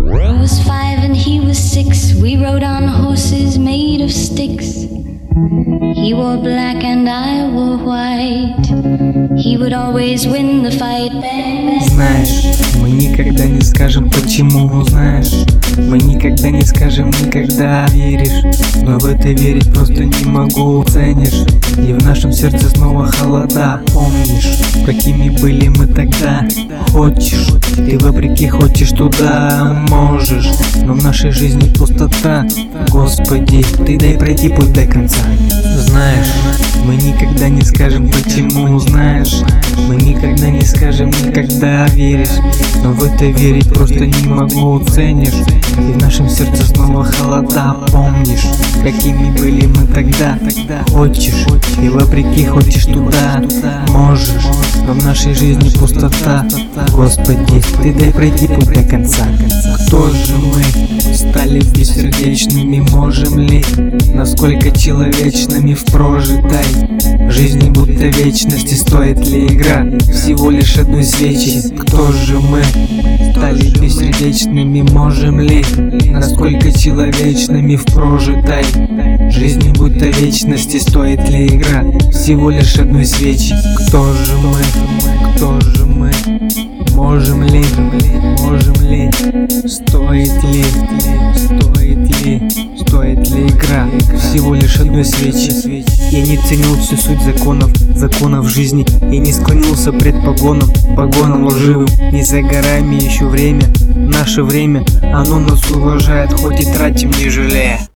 I was 5 and he was 6. We rode on horses made of sticks. He wore black and I wore white. He would always win the fight. Знаешь, мы никогда не скажем почему. Знаешь, мы никогда не скажем никогда. Веришь, но в это верить просто не могу. Ценишь, и в нашем сердце снова холода. Помнишь, какими были мы тогда? Хочешь, ты вопреки хочешь туда. Можешь, но в нашей жизни пустота. Господи, ты дай пройти путь до конца. Знаешь, мы никогда не скажем почему. Знаешь, мы никогда не скажем никогда. Веришь, но в это верить просто не могу. Ценишь, и в нашем сердце снова холода. Помнишь, какими были мы тогда? Хочешь, и вопреки хочешь туда. Можешь, но в нашей жизни пустота. Господи, ты дай пройти путь до конца. Кто же мы? Стали бессердечными, можем ли? Насколько человечными в прожитой жизни будто вечности? Стоит ли игра всего лишь одной свечи? Кто же мы? Стали бессердечными, можем ли? Насколько человечными в прожитой жизни будто вечности? Стоит ли игра всего лишь одной свечи? Кто же мы? Кто же мы? Можем ли? Можем ли? Стоит ли? Стоит ли игра всего лишь одной свечи? Я не ценил всю суть законов жизни. Я не склонился пред погоном лживым. Не за горами еще время, наше время. Оно нас уважает, хоть и тратим не жалея.